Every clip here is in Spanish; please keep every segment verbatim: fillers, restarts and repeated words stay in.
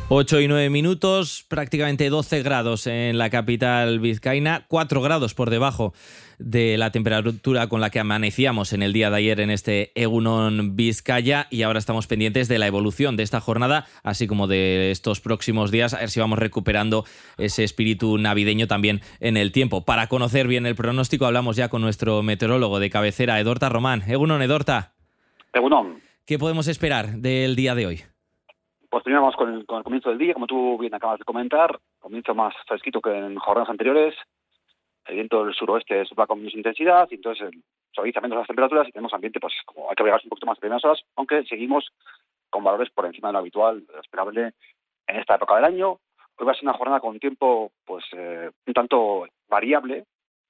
ocho y nueve minutos, prácticamente doce grados en la capital vizcaína, cuatro grados por debajo de la temperatura con la que amanecíamos en el día de ayer en este Egunon Vizcaya, y ahora estamos pendientes de la evolución de esta jornada, así como de estos próximos días, a ver si vamos recuperando ese espíritu navideño también en el tiempo. Para conocer bien el pronóstico hablamos ya con nuestro meteorólogo de cabecera, Edorta Román. Egunon, Edorta. Egunon. ¿Qué podemos esperar del día de hoy? Pues primero vamos con el, con el comienzo del día, como tú bien acabas de comentar, comienzo más fresquito que en jornadas anteriores. El viento del suroeste sopla con menos intensidad y entonces suaviza menos las temperaturas y tenemos ambiente, pues como hay que abrigarse un poquito más de primeras horas, aunque seguimos con valores por encima de lo habitual, lo esperable en esta época del año. Hoy va a ser una jornada con tiempo pues eh, un tanto variable,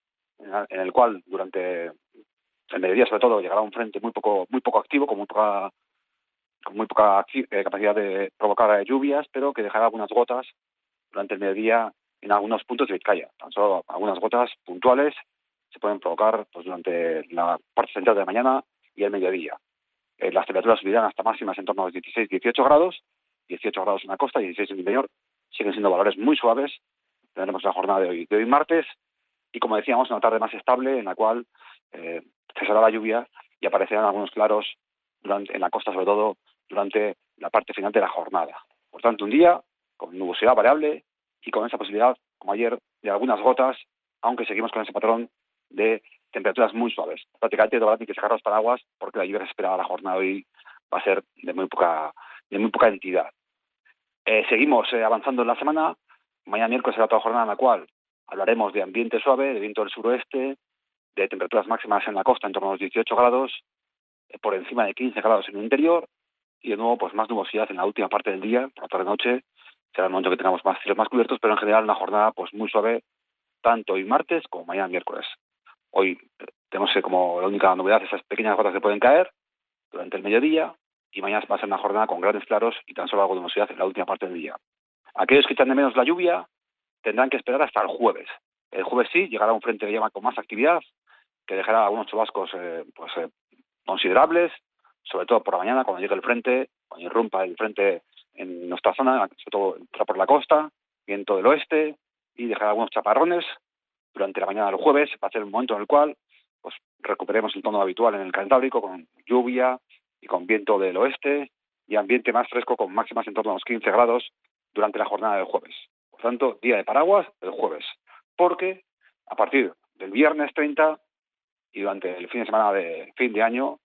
en el cual durante el mediodía sobre todo llegará un frente muy poco muy poco activo, con muy poca con muy poca eh, capacidad de provocar lluvias, pero que dejará algunas gotas durante el mediodía en algunos puntos de Vizcaya. Tan solo algunas gotas puntuales se pueden provocar pues durante la parte central de la mañana y el mediodía. Eh, las temperaturas subirán hasta máximas en torno a los dieciséis dieciocho grados, dieciocho grados en la costa y dieciséis en el interior. Siguen siendo valores muy suaves. Tendremos la jornada de hoy, de hoy martes, y como decíamos, una tarde más estable en la cual eh, cesará la lluvia y aparecerán algunos claros durante, en la costa, sobre todo durante la parte final de la jornada. Por tanto, un día con nubosidad variable y con esa posibilidad, como ayer, de algunas gotas, aunque seguimos con ese patrón de temperaturas muy suaves. Prácticamente no habrá ni que sacar los paraguas porque la lluvia que se espera a la jornada de hoy va a ser de muy poca, de muy poca entidad. Eh, seguimos eh, avanzando en la semana. Mañana miércoles será otra jornada en la cual hablaremos de ambiente suave, de viento del suroeste, de temperaturas máximas en la costa en torno a los dieciocho grados, eh, por encima de quince grados en el interior, y de nuevo pues más nubosidad en la última parte del día, por la tarde-noche. Será el momento que tengamos más cielos más cubiertos, pero en general una jornada pues muy suave, tanto hoy martes como mañana miércoles. Hoy eh, tenemos eh, como la única novedad esas pequeñas gotas que pueden caer durante el mediodía, y mañana va a ser una jornada con grandes claros y tan solo algo de nubosidad en la última parte del día. Aquellos que echan de menos la lluvia tendrán que esperar hasta el jueves. El jueves sí llegará un frente de llama con más actividad, que dejará algunos chubascos eh, pues eh, considerables, sobre todo por la mañana cuando llegue el frente, cuando irrumpa el frente en nuestra zona, sobre todo entra por la costa, viento del oeste, y dejará algunos chaparrones durante la mañana del jueves. Va a ser un momento en el cual pues recuperemos el tono habitual en el Cantábrico, con lluvia y con viento del oeste y ambiente más fresco con máximas en torno a los quince grados durante la jornada del jueves. Por tanto, día de paraguas el jueves, porque a partir del viernes treinta y durante el fin de semana de fin de año,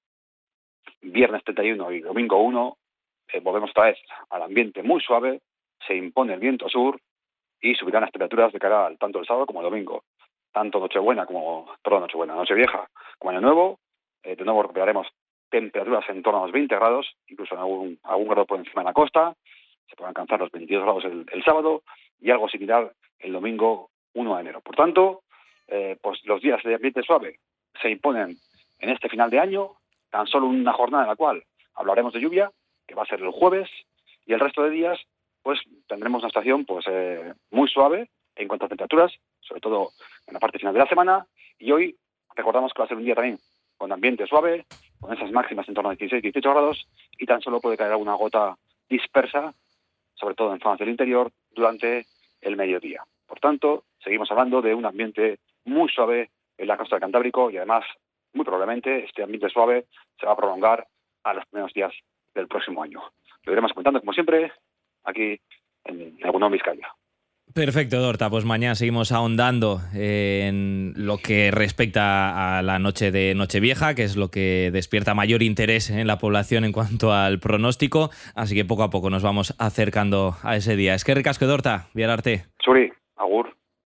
viernes treinta y uno y domingo uno, eh, volvemos otra vez al ambiente muy suave, se impone el viento sur y subirán las temperaturas de cara al tanto el sábado como el domingo. Tanto Nochebuena como, perdón, Nochebuena, Nochevieja como Año Nuevo, eh, de nuevo recuperaremos temperaturas en torno a los veinte grados, incluso en algún, algún grado por encima de la costa. Se pueden alcanzar los veintidós grados el, el sábado y algo similar el domingo uno de enero. Por tanto, eh, pues los días de ambiente suave se imponen en este final de año, tan solo una jornada en la cual hablaremos de lluvia, que va a ser el jueves, y el resto de días pues tendremos una estación pues eh, muy suave en cuanto a temperaturas, sobre todo en la parte final de la semana, y hoy recordamos que va a ser un día también con ambiente suave, con esas máximas en torno a dieciséis dieciocho grados, y tan solo puede caer alguna gota dispersa, sobre todo en zonas del interior, durante el mediodía. Por tanto, seguimos hablando de un ambiente muy suave en la costa del Cantábrico, y además, muy probablemente, este ambiente suave se va a prolongar a los primeros días del próximo año. Lo iremos comentando, como siempre, aquí en Egunon Vizcaya. Perfecto, Edorta. Pues mañana seguimos ahondando en lo que respecta a la noche de Nochevieja, que es lo que despierta mayor interés en la población en cuanto al pronóstico. Así que poco a poco nos vamos acercando a ese día. Es que ricasco, Edorta. Biar arte. Zuri, agur.